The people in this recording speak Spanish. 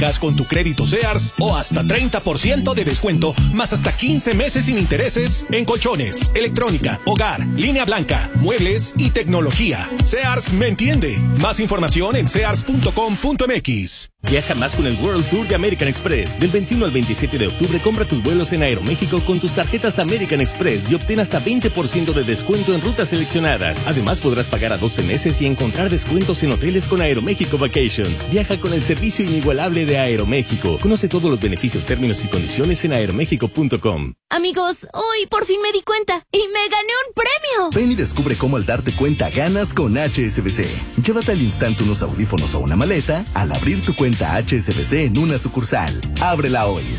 Gas con tu crédito Sears o hasta 30% de descuento, más hasta 15 meses sin intereses en colchones, electrónica, hogar, línea blanca, muebles y tecnología. Sears me entiende. Más información en sears.com.mx. Viaja más con el World Tour de American Express. Del 21 al 27 de octubre compra tus vuelos en Aeroméxico con tus tarjetas American Express y obtén hasta 20% de descuento en rutas seleccionadas. Además podrás pagar a 12 meses y encontrar descuentos en hoteles con Aeroméxico Vacations. Viaja con el servicio inigualable de Aeroméxico. Conoce todos los beneficios, términos y condiciones en aeroméxico.com. Amigos, hoy por fin me di cuenta y me gané un premio. Ven y descubre cómo al darte cuenta ganas con HSBC. Llévate al instante unos audífonos o una maleta al abrir tu cuenta HSBC en una sucursal. Ábrela hoy.